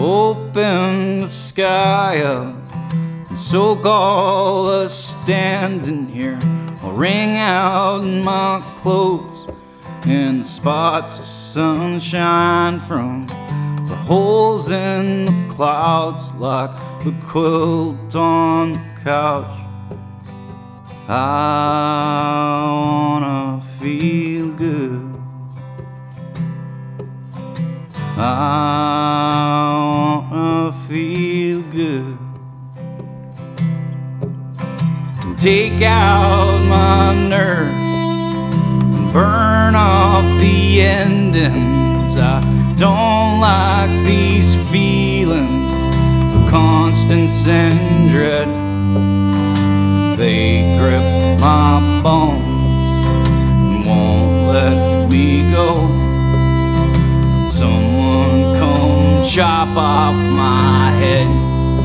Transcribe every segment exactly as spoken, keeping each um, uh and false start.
open the sky up and soak all us standing here. I'll wring out my clothes in the spots of sunshine from the holes in the clouds, like the quilt on the couch. I wanna feel good. I wanna feel good. Take out my nerves and burn off the endings. I don't like these feelings of constance and dread. They grip my bones and won't let me go. Someone come chop off my head.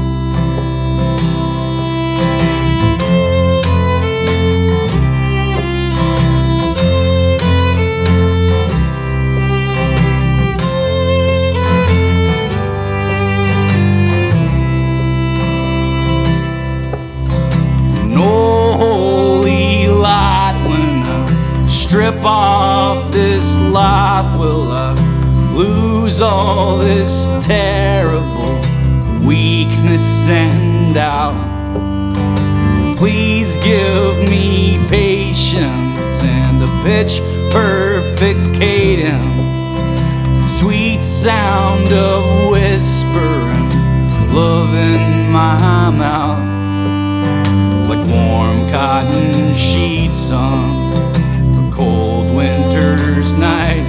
Strip off this life, will I lose all this terrible weakness and doubt? Please give me patience and a pitch perfect cadence, the sweet sound of whispering love in my mouth, like warm cotton sheets on cold winter's night.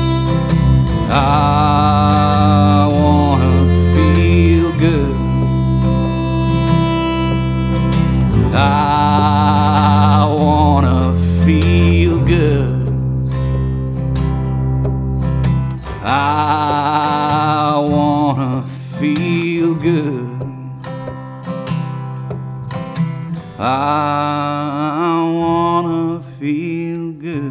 I wanna feel good. I wanna feel good. I wanna feel good. I wanna feel good.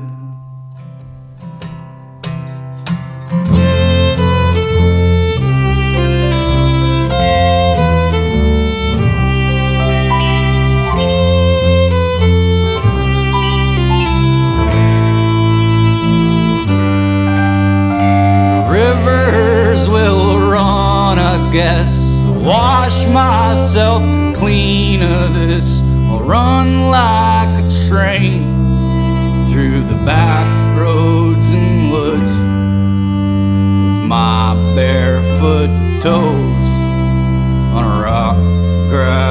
The rivers will run, I guess. Wash myself clean of this. I'll run like a train through the back roads and woods with my barefoot toes on a rock grass